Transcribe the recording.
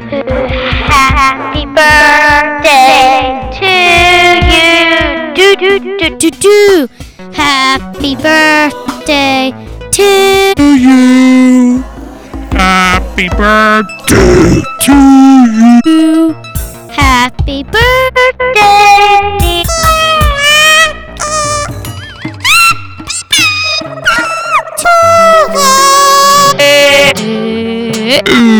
Happy birthday to you. Do do do do do. Happy birthday to you. Happy birthday to you. Happy birthday. To you.